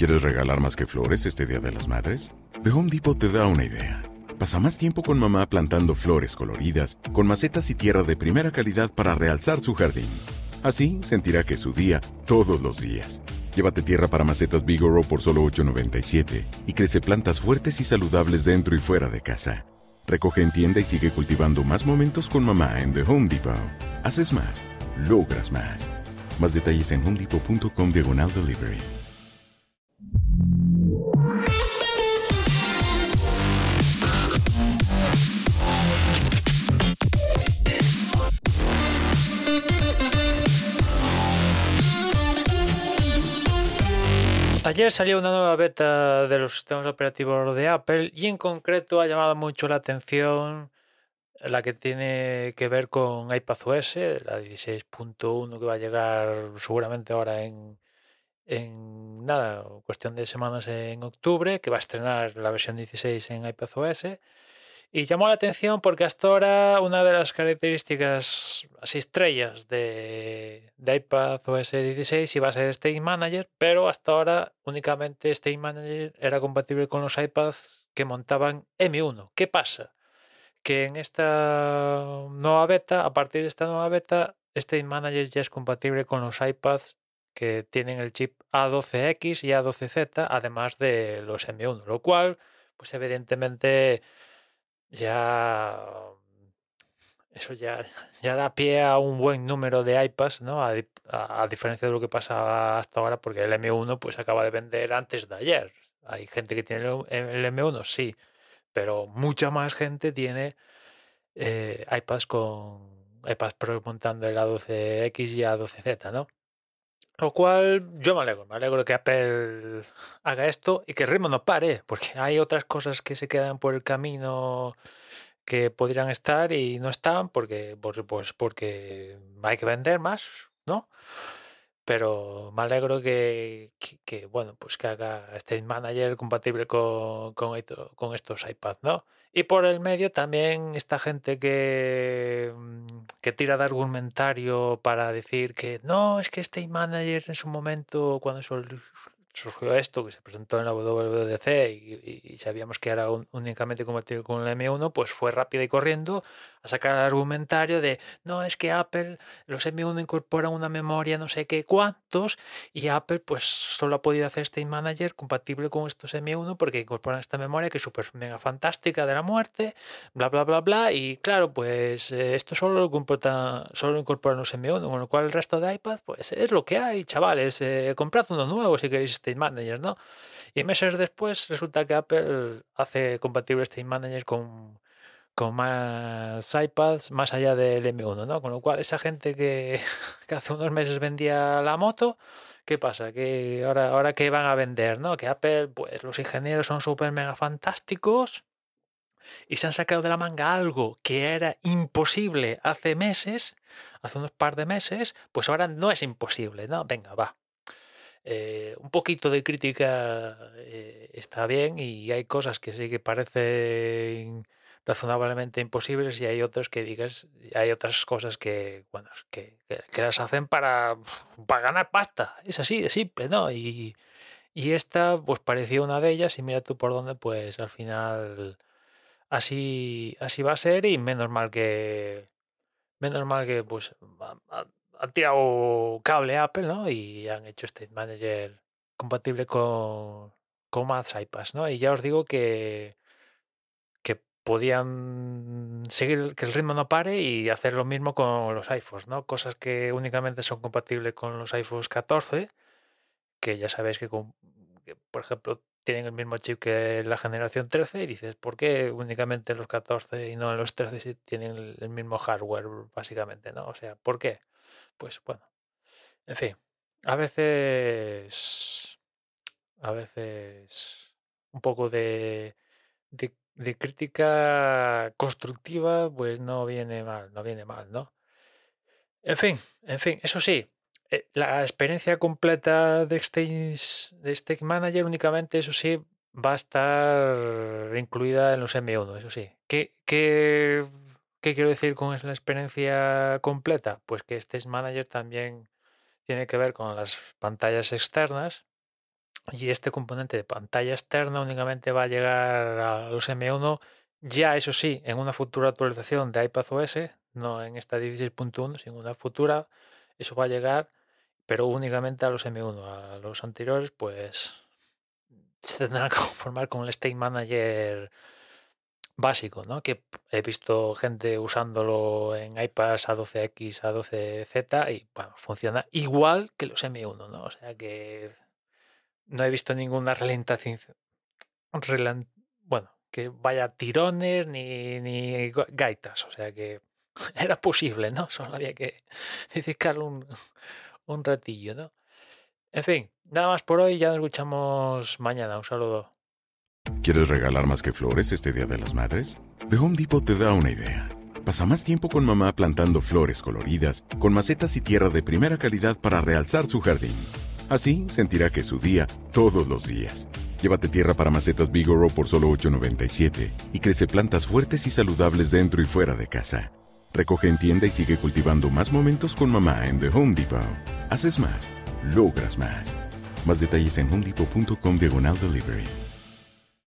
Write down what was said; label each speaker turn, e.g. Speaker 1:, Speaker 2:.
Speaker 1: ¿Quieres regalar más que flores este Día de las Madres? The Home Depot te da una idea. Pasa más tiempo con mamá plantando flores coloridas, con macetas y tierra de primera calidad para realzar su jardín. Así sentirá que es su día todos los días. Llévate tierra para macetas Bigoro por solo $8.97 y crece plantas fuertes y saludables dentro y fuera de casa. Recoge en tienda y sigue cultivando más momentos con mamá en The Home Depot. Haces más, logras más. Más detalles en homedepot.com/delivery.
Speaker 2: Ayer salió una nueva beta de los sistemas operativos de Apple y en concreto ha llamado mucho la atención la que tiene que ver con iPadOS, la 16.1 que va a llegar seguramente ahora en nada, cuestión de semanas en octubre, que va a estrenar la versión 16 en iPadOS. Y llamó la atención porque hasta ahora una de las características así estrellas de iPadOS 16 iba a ser State Manager, pero hasta ahora únicamente State Manager era compatible con los iPads que montaban M1. ¿Qué pasa? Que en esta nueva beta, a partir de esta nueva beta, State Manager ya es compatible con los iPads que tienen el chip A12X y A12Z, además de los M1, lo cual, pues evidentemente ya eso ya da pie a un buen número de iPads, ¿no? A diferencia de lo que pasaba hasta ahora, porque el M1 pues acaba de vender antes de ayer. Hay gente que tiene el M1, sí, pero mucha más gente tiene iPads Pro montando el A12X y A12Z, ¿no? Lo cual yo me alegro que Apple haga esto y que el ritmo no pare, porque hay otras cosas que se quedan por el camino que podrían estar y no están porque hay que vender más, ¿no? Pero me alegro bueno, pues que haga State Manager compatible con estos iPads, ¿no? Y por el medio también esta gente que tira de argumentario para decir que no, es que State Manager en su momento, cuando surgió esto, que se presentó en la WWDC y sabíamos que era únicamente compatible con el M1, pues fue rápido y corriendo a sacar el argumentario de no, es que Apple, los M1 incorporan una memoria no sé qué cuántos y Apple pues solo ha podido hacer State Manager compatible con estos M1 porque incorporan esta memoria que es súper mega fantástica de la muerte, bla bla bla bla, y claro, pues esto solo lo incorporan los M1, con lo cual el resto de iPad pues es lo que hay, chavales, comprad uno nuevo si queréis State Manager, ¿no? Y meses después resulta que Apple hace compatible State Manager con más iPads más allá del M1, ¿no? Con lo cual esa gente que hace unos meses vendía la moto, ¿qué pasa? Que ahora que van a vender, ¿no? Que Apple, pues los ingenieros son súper mega fantásticos y se han sacado de la manga algo que era imposible hace meses, hace unos par de meses, pues ahora no es imposible, ¿no? Venga, va. Un poquito de crítica está bien y hay cosas que sí que parecen razonablemente imposibles y hay otros que digas, hay otras cosas que, bueno, que las hacen para ganar pasta. Es así de simple, ¿no? Y esta pues parecía una de ellas y mira tú por dónde, pues al final así va a ser y menos mal que pues han tirado cable Apple, ¿no? Y han hecho State Manager compatible con más iPads, ¿no? Y ya os digo que podían seguir, que el ritmo no pare y hacer lo mismo con los iPhones, ¿no? Cosas que únicamente son compatibles con los iPhones 14, que ya sabéis que, por ejemplo, tienen el mismo chip que la generación 13 y dices, ¿por qué únicamente los 14 y no los 13 si tienen el mismo hardware, básicamente, ¿no? O sea, ¿por qué? Pues bueno, en fin, a veces un poco de crítica constructiva, pues no viene mal, ¿no? En fin, eso sí, la experiencia completa de Stage Manager únicamente, eso sí, va a estar incluida en los M1, eso sí. ¿Qué quiero decir con la experiencia completa? Pues que Stage Manager también tiene que ver con las pantallas externas Y este componente de pantalla externa únicamente va a llegar a los M1, ya eso sí, en una futura actualización de iPadOS, no en esta 16.1, sino en una futura, eso va a llegar, pero únicamente a los M1. A los anteriores, pues se tendrán que conformar con el State Manager básico, ¿no? Que he visto gente usándolo en iPads A12X, A12Z y bueno, funciona igual que los M1, ¿no? O sea que no he visto ninguna bueno, que vaya tirones ni gaitas, o sea que era posible, ¿no? Solo había que dedicarle un ratillo, ¿no? En fin, nada más por hoy, ya nos escuchamos mañana. Un saludo.
Speaker 1: ¿Quieres regalar más que flores este Día de las Madres? The Home Depot te da una idea. Pasa más tiempo con mamá plantando flores coloridas, con macetas y tierra de primera calidad para realzar su jardín. Así sentirá que es su día todos los días. Llévate tierra para macetas Vigoro por solo $8.97 y crece plantas fuertes y saludables dentro y fuera de casa. Recoge en tienda y sigue cultivando más momentos con mamá en The Home Depot. Haces más, logras más. Más detalles en homedepot.com/delivery.